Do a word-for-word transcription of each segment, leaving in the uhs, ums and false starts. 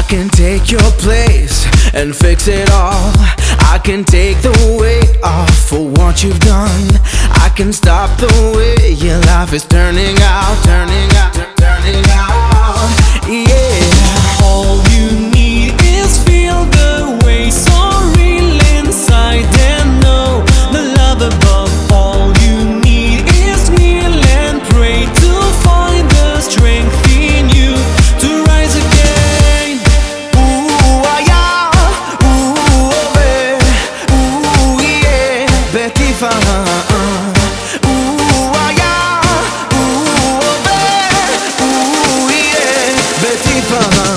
can take your place and fix it all. I can take the weight off for what you've done. I can stop the way your life is turning out, turning out, turning out. Yeah. All you need is feel the way so real inside and know the love above. All you need is kneel and pray to find the strength in you to rise again. Ooh, ah, yeah. Ooh, oh, eh. Ooh, yeah. Betty Farah. Ooh, ah, yeah. Ooh, oh, eh. Ooh, yeah. Betty Farah.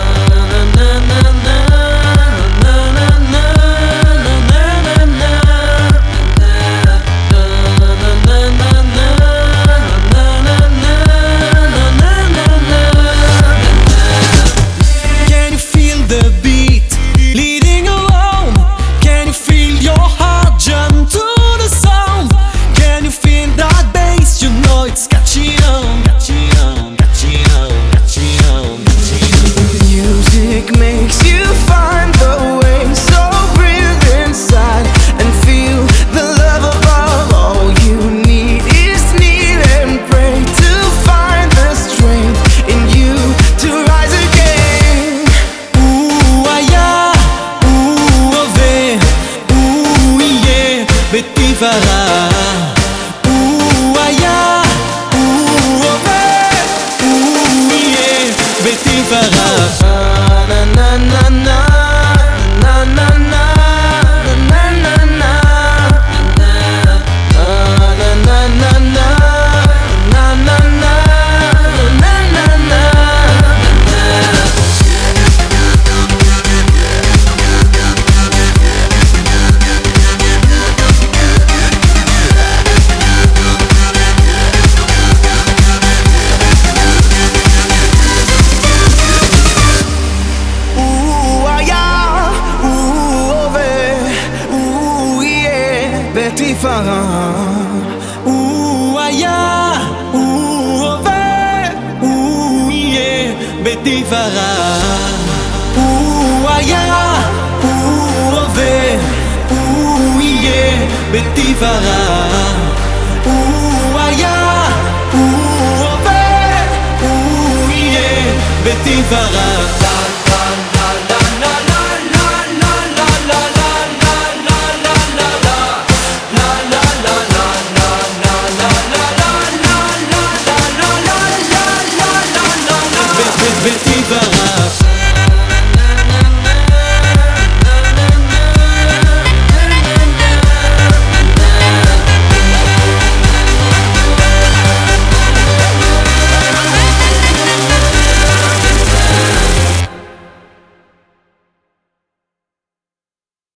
Makes you find the way so real inside and feel the love above. All you need is kneel and pray to find the strength in you to rise again. Ooh, ah, yeah. Ooh, oh, ve. Ooh, yeah. Betty Farah. Ooh, ah, yeah. Ooh, oh, ve. Ooh, yeah. Betty Farah. Na na na na na na na na na na na Betty Farah. Ooh, ah, yeah. Ooh, oh, ve. Ooh, yeah. Betty Farah. Ooh, ah, yeah. Ooh, oh, ve. Ooh, yeah. Betty Farah. Ooh, ah, yeah. Ooh, oh, ve. Ooh, yeah. Betty Farah.